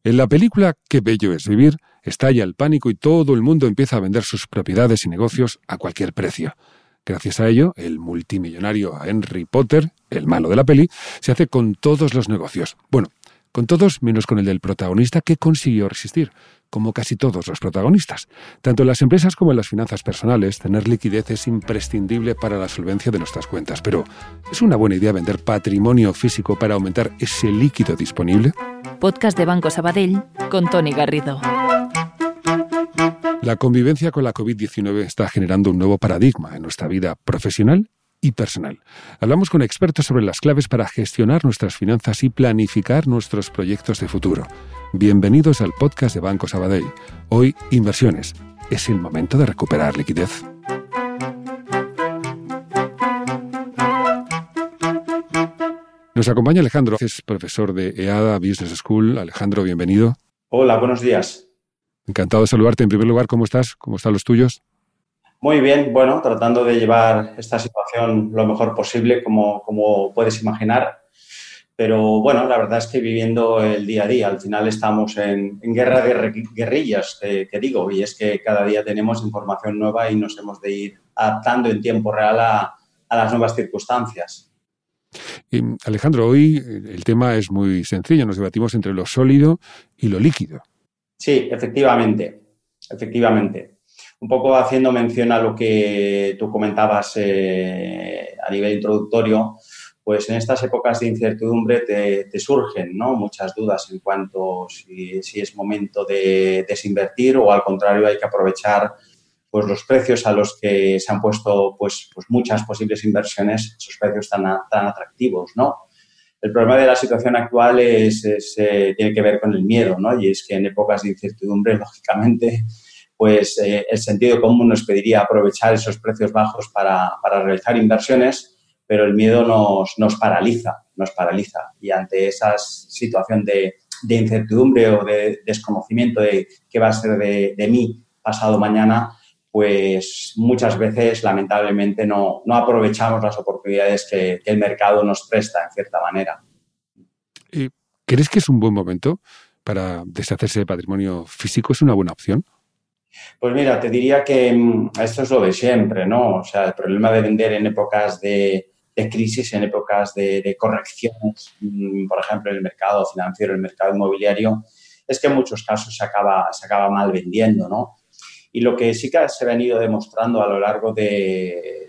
En la película Qué bello es vivir, estalla el pánico y todo el mundo empieza a vender sus propiedades y negocios a cualquier precio. Gracias a ello, el multimillonario Henry Potter, el malo de la peli, se hace con todos los negocios. Bueno, con todos menos con el del protagonista, que consiguió resistir, como casi todos los protagonistas. Tanto en las empresas como en las finanzas personales, tener liquidez es imprescindible para la solvencia de nuestras cuentas. Pero, ¿es una buena idea vender patrimonio físico para aumentar ese líquido disponible? Podcast de Banco Sabadell con Toni Garrido. La convivencia con la COVID-19 está generando un nuevo paradigma en nuestra vida profesional y personal. Hablamos con expertos sobre las claves para gestionar nuestras finanzas y planificar nuestros proyectos de futuro. Bienvenidos al podcast de Banco Sabadell. Hoy, inversiones. ¿Es el momento de recuperar liquidez? Nos acompaña Alejandro, es profesor de EADA Business School. Alejandro, bienvenido. Hola, buenos días. Encantado de saludarte. En primer lugar, ¿cómo estás? ¿Cómo están los tuyos? Muy bien, bueno, tratando de llevar esta situación lo mejor posible, como puedes imaginar. Pero bueno, la verdad es que viviendo el día a día, al final estamos en guerra de guerrillas, que digo, y es que cada día tenemos información nueva y nos hemos de ir adaptando en tiempo real a las nuevas circunstancias. Alejandro, hoy el tema es muy sencillo, nos debatimos entre lo sólido y lo líquido. Sí, efectivamente. Un poco haciendo mención a lo que tú comentabas a nivel introductorio, pues en estas épocas de incertidumbre te surgen, ¿no?, muchas dudas en cuanto si es momento de desinvertir o al contrario hay que aprovechar pues los precios a los que se han puesto pues muchas posibles inversiones, esos precios tan atractivos, ¿no? El problema de la situación actual tiene que ver con el miedo, ¿no? Y es que en épocas de incertidumbre, lógicamente, pues el sentido común nos pediría aprovechar esos precios bajos para realizar inversiones, pero el miedo nos paraliza. Y ante esa situación de incertidumbre o de desconocimiento de qué va a ser de mí pasado mañana, pues muchas veces, lamentablemente, no aprovechamos las oportunidades que el mercado nos presta, en cierta manera. ¿Crees que es un buen momento para deshacerse de patrimonio físico? ¿Es una buena opción? Pues mira, te diría que esto es lo de siempre, ¿no? O sea, el problema de vender en épocas de crisis, en épocas de correcciones, por ejemplo, en el mercado financiero, en el mercado inmobiliario, es que en muchos casos se acaba mal vendiendo, ¿no? Y lo que sí que se ha venido demostrando a lo largo de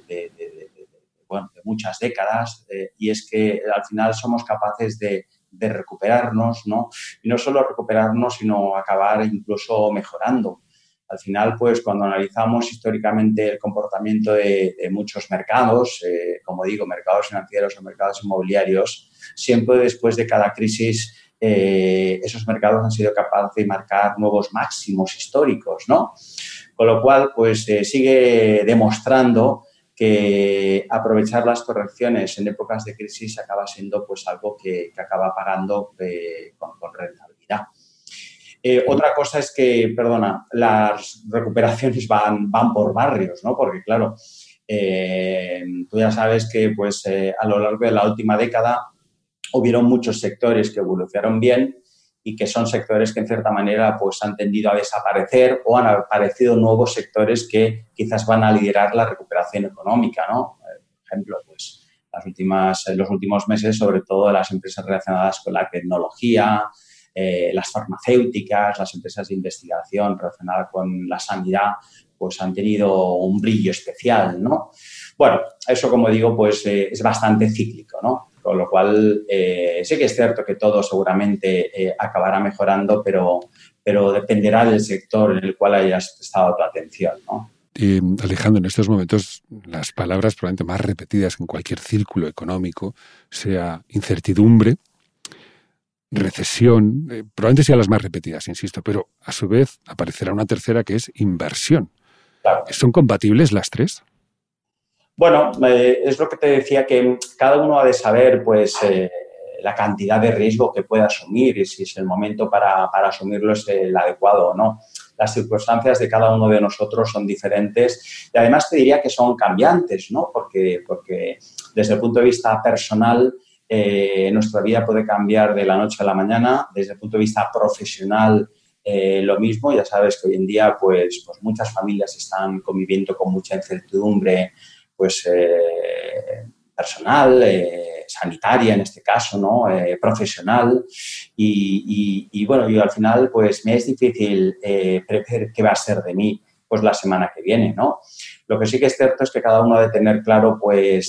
muchas décadas y es que al final somos capaces de recuperarnos, ¿no? Y no solo recuperarnos, sino acabar incluso mejorando. Al final, pues, cuando analizamos históricamente el comportamiento de muchos mercados, como digo, mercados financieros o mercados inmobiliarios, siempre después de cada crisis esos mercados han sido capaces de marcar nuevos máximos históricos, ¿no? Con lo cual, pues, sigue demostrando que aprovechar las correcciones en épocas de crisis acaba siendo, pues, algo que acaba pagando con rentabilidad. Otra cosa es que, las recuperaciones van por barrios, ¿no? Porque, claro, tú ya sabes que, pues, a lo largo de la última década hubieron muchos sectores que evolucionaron bien y que son sectores que, en cierta manera, pues, han tendido a desaparecer o han aparecido nuevos sectores que quizás van a liderar la recuperación económica, ¿no? Por ejemplo, pues, los últimos meses, sobre todo las empresas relacionadas con la tecnología, las farmacéuticas, las empresas de investigación relacionadas con la sanidad, pues han tenido un brillo especial, ¿no? Bueno, eso, como digo, pues es bastante cíclico, ¿no? Con lo cual, sí que es cierto que todo seguramente acabará mejorando, pero dependerá del sector en el cual hayas prestado tu atención, ¿no? Alejandro, en estos momentos las palabras probablemente más repetidas en cualquier círculo económico sea incertidumbre, recesión, probablemente sean las más repetidas, insisto, pero a su vez aparecerá una tercera que es inversión. Claro. ¿Son compatibles las tres? Bueno, es lo que te decía, que cada uno ha de saber, pues, la cantidad de riesgo que puede asumir y si es el momento para asumirlo es el adecuado o no. Las circunstancias de cada uno de nosotros son diferentes y además te diría que son cambiantes, ¿no? Porque desde el punto de vista personal nuestra vida puede cambiar de la noche a la mañana. Desde el punto de vista profesional, lo mismo. Ya sabes que hoy en día pues muchas familias están conviviendo con mucha incertidumbre pues, personal, sanitaria en este caso, ¿no? Profesional. Y bueno, yo al final pues me es difícil prever qué va a ser de mí pues la semana que viene, ¿no? Lo que sí que es cierto es que cada uno debe tener claro pues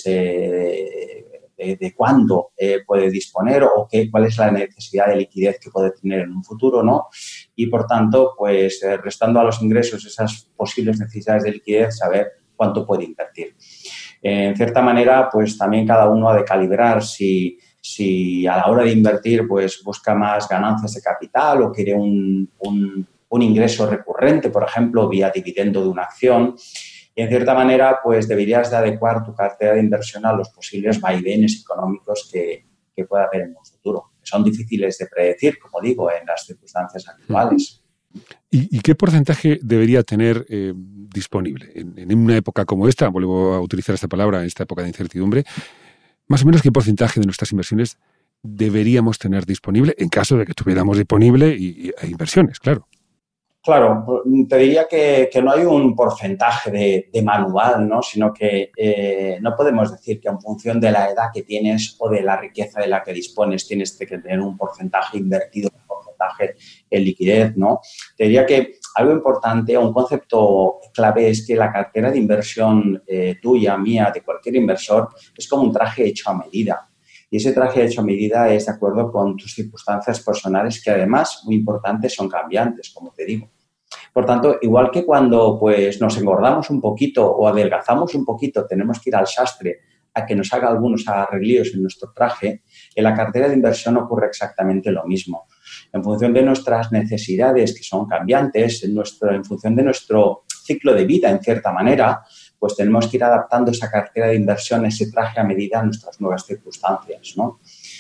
de cuándo puede disponer o cuál es la necesidad de liquidez que puede tener en un futuro, ¿no? Y, por tanto, pues restando a los ingresos esas posibles necesidades de liquidez, saber cuánto puede invertir. En cierta manera, pues también cada uno ha de calibrar si a la hora de invertir pues busca más ganancias de capital o quiere un ingreso recurrente, por ejemplo, vía dividendo de una acción. Y, en cierta manera, pues deberías de adecuar tu cartera de inversión a los posibles vaivenes económicos que pueda haber en un futuro. Son difíciles de predecir, como digo, en las circunstancias actuales. ¿Y qué porcentaje debería tener disponible en una época como esta? Vuelvo a utilizar esta palabra, en esta época de incertidumbre. Más o menos, ¿qué porcentaje de nuestras inversiones deberíamos tener disponible en caso de que tuviéramos disponible e inversiones, claro? Claro, te diría que no hay un porcentaje de manual, ¿no? Sino que no podemos decir que en función de la edad que tienes o de la riqueza de la que dispones tienes que tener un porcentaje invertido, un porcentaje en liquidez, ¿no? Te diría que algo importante o un concepto clave es que la cartera de inversión tuya, mía, de cualquier inversor, es como un traje hecho a medida. Y ese traje hecho a medida es de acuerdo con tus circunstancias personales que, además, muy importantes, son cambiantes, como te digo. Por tanto, igual que cuando pues, nos engordamos un poquito o adelgazamos un poquito, tenemos que ir al sastre a que nos haga algunos arreglillos en nuestro traje, en la cartera de inversión ocurre exactamente lo mismo. En función de nuestras necesidades, que son cambiantes, en función de nuestro ciclo de vida, en cierta manera, pues tenemos que ir adaptando esa cartera de inversión, ese traje a medida a nuestras nuevas circunstancias, ¿no?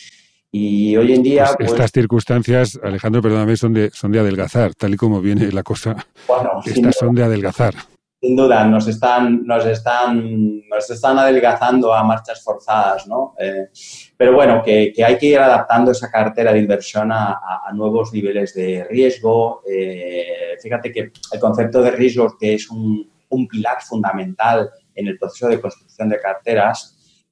Y hoy en día, pues estas circunstancias, Alejandro, perdóname, son de adelgazar, tal y como viene la cosa. Bueno, estas son de adelgazar. Sin duda, nos están adelgazando a marchas forzadas, ¿no? Pero bueno, que hay que ir adaptando esa cartera de inversión a nuevos niveles de riesgo. Fíjate que el concepto de riesgo, que es un pilar fundamental en el proceso de construcción de carteras,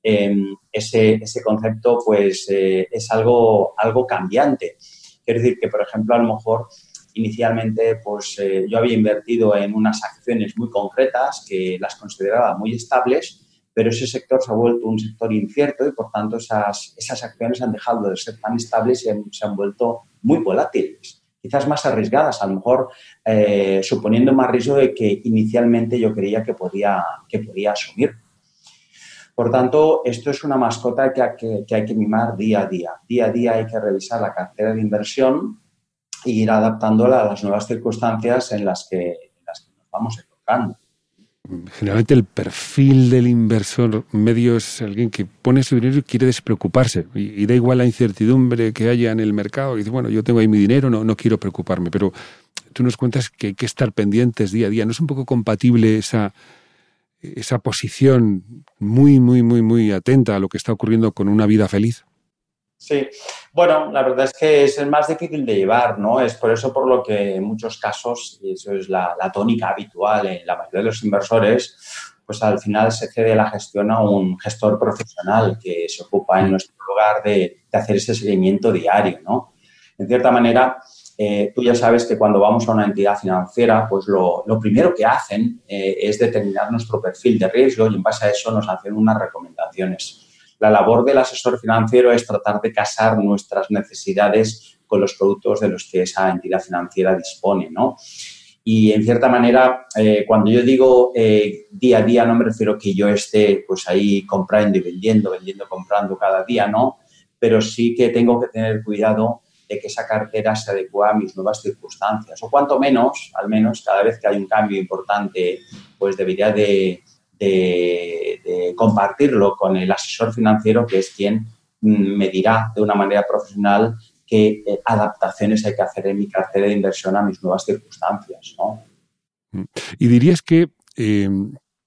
ese concepto pues es algo cambiante. Quiero decir que, por ejemplo, a lo mejor inicialmente pues yo había invertido en unas acciones muy concretas que las consideraba muy estables, pero ese sector se ha vuelto un sector incierto y, por tanto, esas acciones han dejado de ser tan estables y se han vuelto muy volátiles, quizás más arriesgadas, a lo mejor suponiendo más riesgo de que inicialmente yo creía que podía asumir. Por tanto, esto es una mascota que hay que mimar día a día. Día a día hay que revisar la cartera de inversión e ir adaptándola a las nuevas circunstancias en las que nos vamos encontrando. Generalmente el perfil del inversor medio es alguien que pone su dinero y quiere despreocuparse. Y da igual la incertidumbre que haya en el mercado. Y dice, bueno, yo tengo ahí mi dinero, no quiero preocuparme. Pero tú nos cuentas que hay que estar pendientes día a día. ¿No es un poco compatible esa posición muy, muy, muy, muy atenta a lo que está ocurriendo con una vida feliz? Sí, bueno, la verdad es que es el más difícil de llevar, ¿no? Es por eso por lo que en muchos casos, y eso es la tónica habitual en la mayoría de los inversores, pues al final se cede la gestión a un gestor profesional que se ocupa en nuestro lugar de hacer ese seguimiento diario, ¿no? En cierta manera, tú ya sabes que cuando vamos a una entidad financiera, pues lo primero que hacen es determinar nuestro perfil de riesgo y en base a eso nos hacen unas recomendaciones. La labor del asesor financiero es tratar de casar nuestras necesidades con los productos de los que esa entidad financiera dispone, ¿no? Y, en cierta manera, cuando yo digo día a día, no me refiero que yo esté pues ahí comprando y vendiendo, comprando cada día, ¿no? Pero sí que tengo que tener cuidado de que esa cartera se adecue a mis nuevas circunstancias. O cuanto menos, al menos, cada vez que hay un cambio importante, pues debería de compartirlo con el asesor financiero, que es quien me dirá de una manera profesional qué adaptaciones hay que hacer en mi cartera de inversión a mis nuevas circunstancias, ¿no? Y dirías que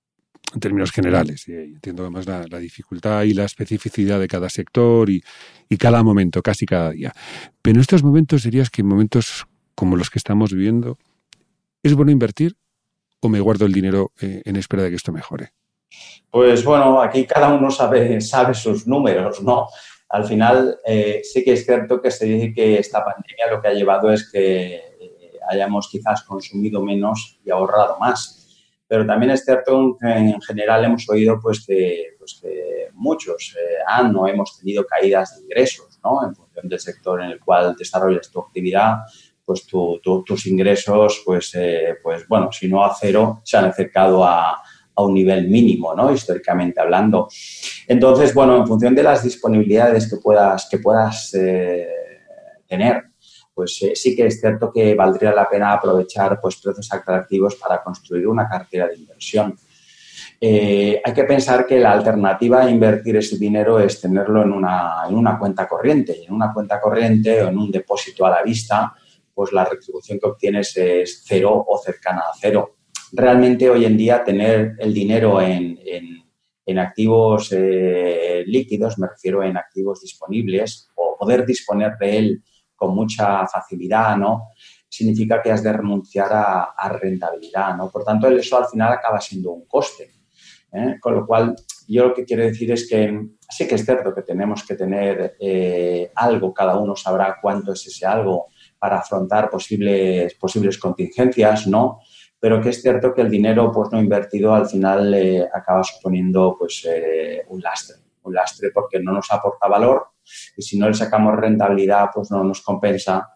en términos generales. Y entiendo además la dificultad y la especificidad de cada sector y cada momento, casi cada día. Pero en estos momentos dirías que en momentos como los que estamos viviendo, ¿es bueno invertir o me guardo el dinero en espera de que esto mejore? Pues bueno, aquí cada uno sabe sus números, ¿no? Al final sí que es cierto que se dice que esta pandemia lo que ha llevado es que hayamos quizás consumido menos y ahorrado más. Pero también es cierto que en general hemos oído que muchos no hemos tenido caídas de ingresos, ¿no? En función del sector en el cual desarrollas tu actividad, pues tus ingresos, bueno, si no a cero, se han acercado a un nivel mínimo, ¿no? Históricamente hablando. Entonces, bueno, en función de las disponibilidades que puedas tener, pues sí que es cierto que valdría la pena aprovechar pues precios atractivos para construir una cartera de inversión. Hay que pensar que la alternativa a invertir ese dinero es tenerlo en una cuenta corriente. Y en una cuenta corriente o en un depósito a la vista, pues la retribución que obtienes es cero o cercana a cero. Realmente hoy en día tener el dinero en activos líquidos, me refiero en activos disponibles, o poder disponer de él con mucha facilidad, ¿no? Significa que has de renunciar a rentabilidad, ¿no? Por tanto, eso al final acaba siendo un coste. Con lo cual, yo lo que quiero decir es que sí que es cierto que tenemos que tener algo, cada uno sabrá cuánto es ese algo para afrontar posibles contingencias, ¿no? Pero que es cierto que el dinero pues no invertido al final acaba suponiendo pues un lastre porque no nos aporta valor y si no le sacamos rentabilidad pues no nos compensa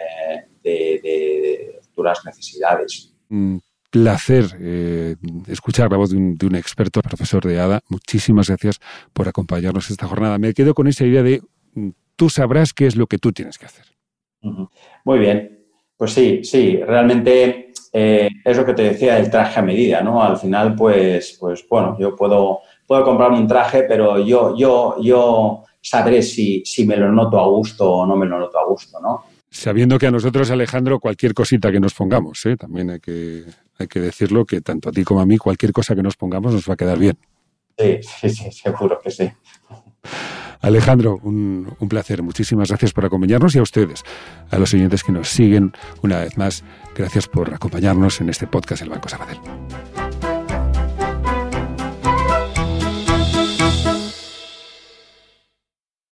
de futuras necesidades. Placer escuchar la voz de un experto, profesor de ADA. Muchísimas gracias por acompañarnos esta jornada. Me quedo con esa idea de tú sabrás qué es lo que tú tienes que hacer. Muy bien. Pues sí, realmente es lo que te decía, el traje a medida, ¿no? Al final, pues bueno, yo puedo comprarme un traje, pero yo sabré si me lo noto a gusto o no me lo noto a gusto, ¿no? Sabiendo que a nosotros, Alejandro, cualquier cosita que nos pongamos, también hay que decirlo, que tanto a ti como a mí, cualquier cosa que nos pongamos nos va a quedar bien. Sí, seguro que sí. Alejandro, un placer. Muchísimas gracias por acompañarnos y a ustedes, a los oyentes que nos siguen una vez más. Gracias por acompañarnos en este podcast El Banco Sabadell.